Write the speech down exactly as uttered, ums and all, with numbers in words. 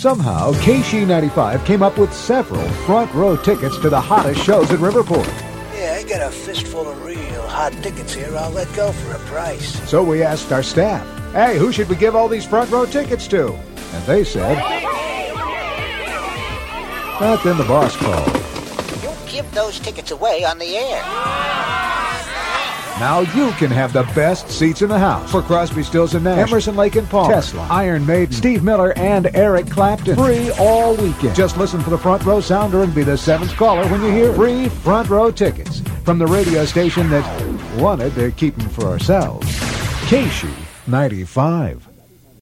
Somehow, K S H E ninety-five came up with several front row tickets to the hottest shows at Riverport. Yeah, I got a fistful of real hot tickets here I'll let go for a price. So we asked our staff, hey, who should we give all these front row tickets to? And they said... But then the boss called. You give those tickets away on the air. Now you can have the best seats in the house for Crosby, Stills and Nash, Emerson, Lake and Palmer, Tesla, Iron Maiden, Steve Miller, and Eric Clapton. Free all weekend. Just listen for the front row sounder and be the seventh caller when you hear free front row tickets from the radio station that wanted to keep them for ourselves. K S H E ninety-five.